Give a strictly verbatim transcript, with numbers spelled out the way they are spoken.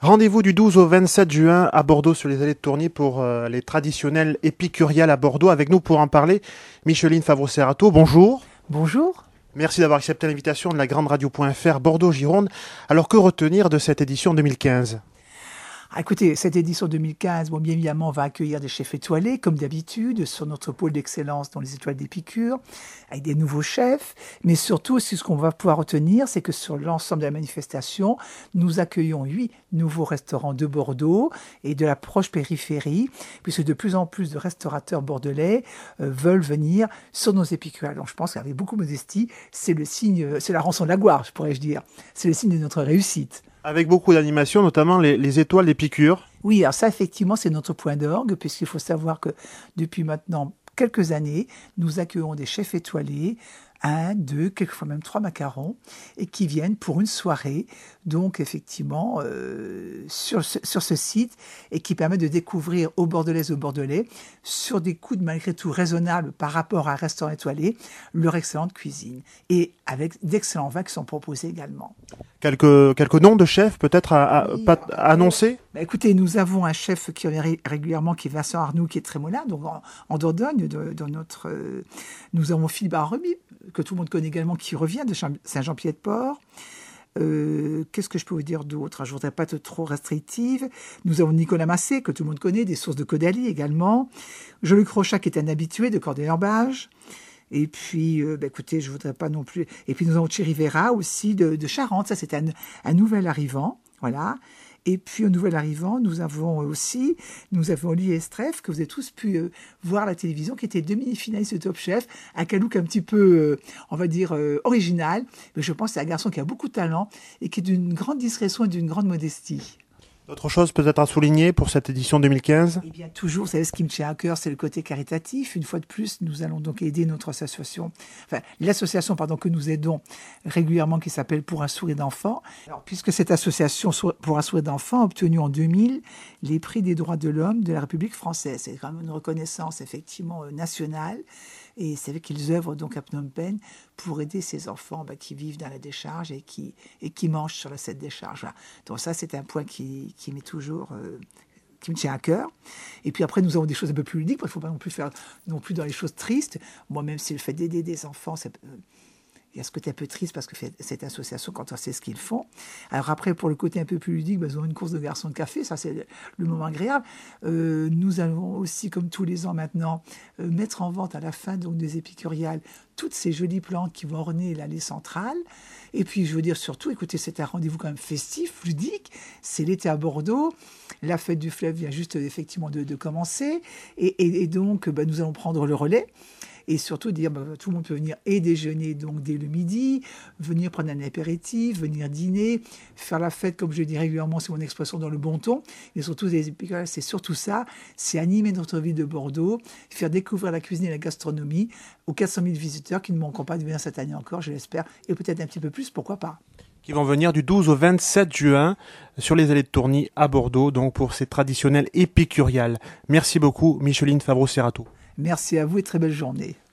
Rendez-vous du douze au vingt-sept juin à Bordeaux sur les allées de Tourny pour euh, les traditionnels épicuriales à Bordeaux. Avec nous pour en parler, Micheline Favreau-Serrato, bonjour. Bonjour. Merci d'avoir accepté l'invitation de la grande radio point F R Bordeaux-Gironde. Alors que retenir de cette édition deux mille quinze ? Ah, écoutez, cette édition deux mille quinze, bon, bien évidemment, on va accueillir des chefs étoilés, comme d'habitude, sur notre pôle d'excellence dans les étoiles d'Épicure, avec des nouveaux chefs. Mais surtout, aussi, ce qu'on va pouvoir retenir, c'est que sur l'ensemble de la manifestation, nous accueillons huit nouveaux restaurants de Bordeaux et de la proche périphérie, puisque de plus en plus de restaurateurs bordelais euh, veulent venir sur nos épicuriales. Donc, je pense qu'avec beaucoup de modestie, c'est le signe, c'est la rançon de la gloire, pourrais-je dire. C'est le signe de notre réussite. Avec beaucoup d'animations, notamment les, les étoiles d'Épicure. Oui, alors ça, effectivement, c'est notre point d'orgue, puisqu'il faut savoir que depuis maintenant quelques années, nous accueillons des chefs étoilés, un, deux, quelquefois même trois macarons, et qui viennent pour une soirée, donc effectivement, euh, sur, ce, sur ce site, et qui permet de découvrir aux Bordelaises et aux Bordelais, sur des coûts malgré tout raisonnables par rapport à un restaurant étoilé, leur excellente cuisine, et avec d'excellents vins qui sont proposés également. Quelques, quelques noms de chefs peut-être à, à, oui, pas, à annoncer ? Bah écoutez, nous avons un chef qui revient régulièrement, qui est Vincent Arnoux, qui est trémolin, donc en, en Dordogne. De, de notre, euh, nous avons Philippe Arremy, que tout le monde connaît également, qui revient de Saint-Jean-Pied-de-Port. Euh, qu'est-ce que je peux vous dire d'autre ? Je ne voudrais pas être trop restrictive. Nous avons Nicolas Massé, que tout le monde connaît, des sources de Caudalie également. Jean-Luc Rochat, qui est un habitué de Corday-Herbage. Et puis, euh, bah écoutez, je ne voudrais pas non plus... Et puis, nous avons Thierry Vera aussi, de, de Charente. Ça, c'est un, un nouvel arrivant. Voilà. Et puis, au nouvel arrivant, nous avons aussi, nous avons Olivier Estreff, que vous avez tous pu euh, voir à la télévision, qui était demi-finaliste de Top Chef, un calouk un petit peu, euh, on va dire, euh, original. Mais je pense que c'est un garçon qui a beaucoup de talent et qui est d'une grande discrétion et d'une grande modestie. D'autres choses peut-être à souligner pour cette édition deux mille quinze ? Eh bien, toujours, vous savez, ce qui me tient à cœur, c'est le côté caritatif. Une fois de plus, nous allons donc aider notre association, enfin, l'association, pardon, que nous aidons régulièrement, qui s'appelle Pour un sourire d'enfant. Alors, puisque cette association Pour un sourire d'enfant a obtenu en deux mille les prix des droits de l'homme de la République française. C'est quand même une reconnaissance, effectivement, nationale. Et c'est vrai qu'ils œuvrent donc à Phnom Penh pour aider ces enfants bah, qui vivent dans la décharge et qui, et qui mangent sur cette décharge. Voilà. Donc ça, c'est un point qui, qui m'est toujours... Euh, qui me tient à cœur. Et puis après, nous avons des choses un peu plus ludiques, parce qu'il ne faut pas non plus faire non plus dans les choses tristes. Moi, même si le fait d'aider des enfants, c'est... Euh, il y a ce côté un peu triste parce que cette association, quand on sait ce qu'ils font. Alors après, pour le côté un peu plus ludique, bah, ils ont une course de garçons de café, ça c'est le moment agréable. Euh, nous allons aussi, comme tous les ans maintenant, euh, mettre en vente à la fin donc, des épicuriales toutes ces jolies plantes qui vont orner l'allée centrale. Et puis, je veux dire surtout, écoutez, c'est un rendez-vous quand même festif, ludique. C'est l'été à Bordeaux. La fête du fleuve vient juste effectivement de, de commencer. Et, et, et donc, bah, nous allons prendre le relais. Et surtout dire, bah, tout le monde peut venir et déjeuner donc dès le midi, venir prendre un apéritif, venir dîner, faire la fête, comme je dis régulièrement, c'est mon expression, dans le bon ton. Et surtout, c'est surtout ça, c'est animer notre ville de Bordeaux, faire découvrir la cuisine et la gastronomie aux quatre cent mille visiteurs qui ne manqueront pas de venir cette année encore, je l'espère, et peut-être un petit peu plus, pourquoi pas. Qui vont venir du douze au vingt-sept juin sur les allées de Tourny à Bordeaux, donc pour ces traditionnels épicuriales. Merci beaucoup, Micheline Favreau-Serrato. Merci à vous et très belle journée.